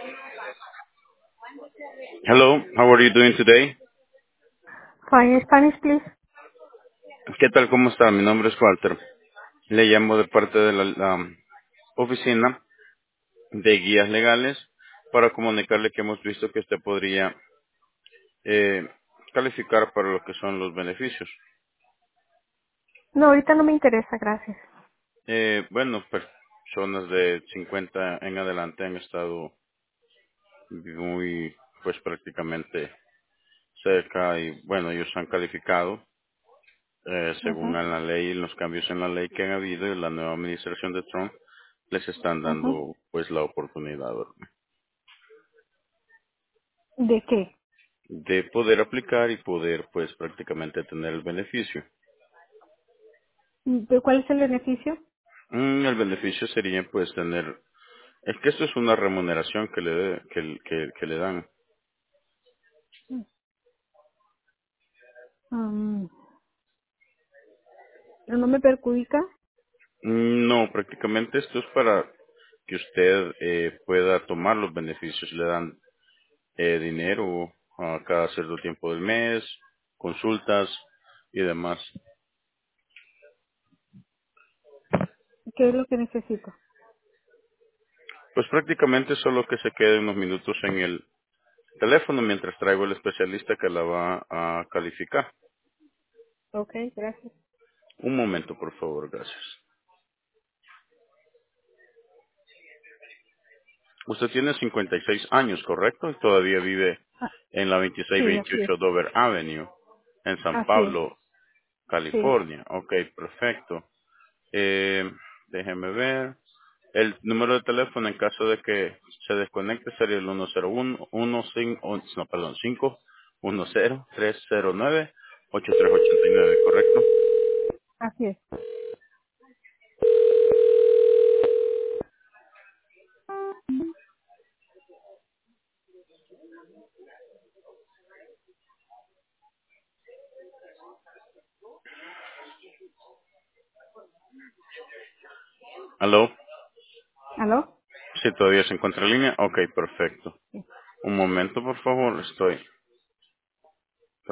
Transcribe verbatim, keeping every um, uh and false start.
Hello, how are you doing today? Fine, Spanish, please. ¿Qué tal? ¿Cómo está? Mi nombre es Walter. Le llamo de parte de la, la oficina de guías legales para comunicarle que hemos visto que usted podría eh, calificar para lo que son los beneficios. No, ahorita no me interesa, gracias. Eh, bueno, personas de cincuenta en adelante han estado muy, pues prácticamente cerca y bueno, ellos han calificado eh, según Ajá, la ley, los cambios en la ley que han habido y la nueva administración de Trump les están ajá. dando pues la oportunidad ¿De qué? de poder aplicar y poder pues prácticamente tener el beneficio. ¿De cuál es el beneficio? Mm, el beneficio sería pues tener, es que esto es una remuneración que le que, que, que le dan. Mm, ¿No me perjudica? Mm, no, prácticamente esto es para que usted eh, pueda tomar los beneficios. Le dan eh, dinero a cada cierto tiempo del mes, consultas y demás. ¿Qué es lo que necesito? Pues prácticamente solo que se quede unos minutos en el teléfono mientras traigo el especialista que la va a calificar. Ok, gracias. Un momento, por favor, gracias. Usted tiene cincuenta y seis años, ¿correcto? Y todavía vive Ah, en la sí, así es. veintiséis veintiocho Dover Avenue, en San Así es. Pablo, Sí, California. Ok, perfecto. Eh, déjeme ver. El número de teléfono en caso de que se desconecte sería el uno cero uno, uno cinco, no, perdón, cinco uno cero, tres cero nueve, ocho tres ocho nueve, ¿correcto? así es. ¿Aló? ¿Aló? Si todavía se encuentra en línea. Ok, perfecto. Sí. Un momento, por favor, estoy